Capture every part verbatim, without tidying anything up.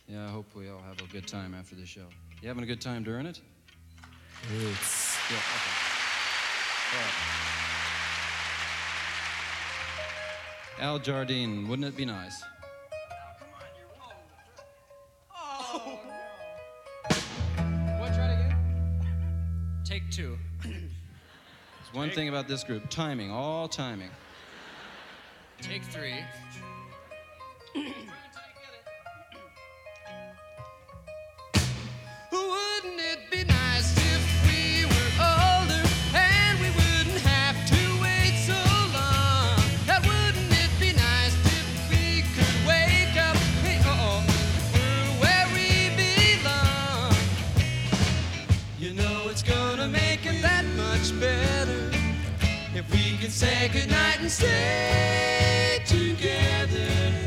Yeah, I hope we all have a good time after the show. You having a good time during it? It's... Yeah, okay. All right. Al Jardine, wouldn't it be nice? Oh, no. What, try it again? Take two. There's one thing about this group, timing, all timing. Take three. Wouldn't it be nice if we were older and we wouldn't have to wait so long? And wouldn't it be nice if we could wake up, hey, uh-oh, we're where we belong? You know it's gonna make it that much better if we can say goodnight and stay together.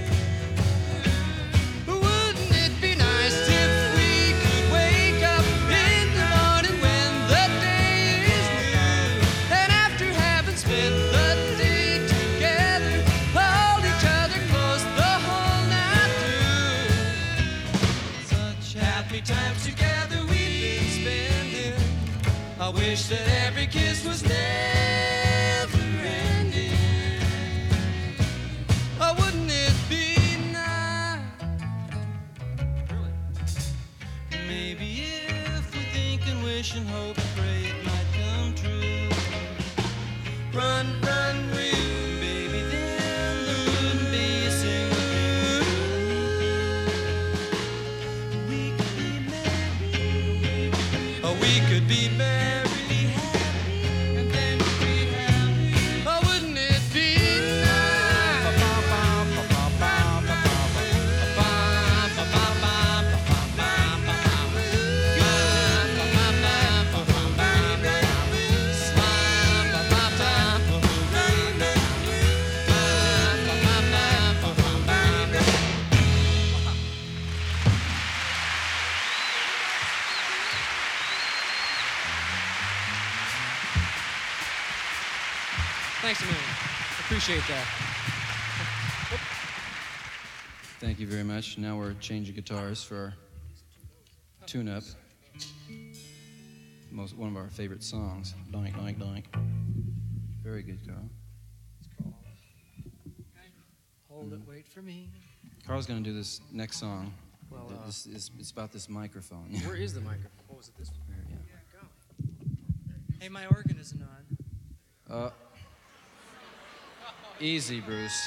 Wouldn't it be nice if we could wake up in the morning when the day is new, and after having spent the day together, hold each other close the whole night through? Such happy times together we've been spending. I wish that every kiss was never ending. Oh, wouldn't it be nice? Really? Maybe if we think and wish and hope and pray it might come true. Run, run, real, baby, then there wouldn't be a single thing. We could be married. Oh, we could be married. Thanks a million. Appreciate that. Thank you very much. Now we're changing guitars for our tune-up. Most, one of our favorite songs. Doink, doink, doink. Very good, Carl. Hold it, wait for me. Carl's going to do this next song. Well, uh, this is, it's about this microphone. Where is the microphone? What was it, this one? Yeah. Hey, my organ isn't on. Uh, easy, Bruce.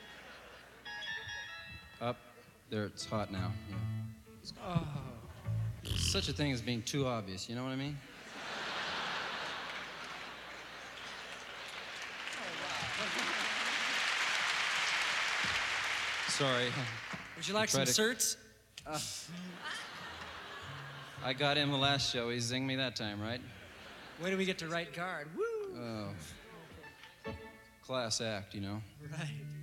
Up. There, it's hot now. Yeah. Oh. Such a thing as being too obvious, you know what I mean? Sorry. Would you like Try some to- certs? Uh, I got him the last show. He zinged me that time, right? When do we get to right guard? Woo! Oh. Class act, you know. Right.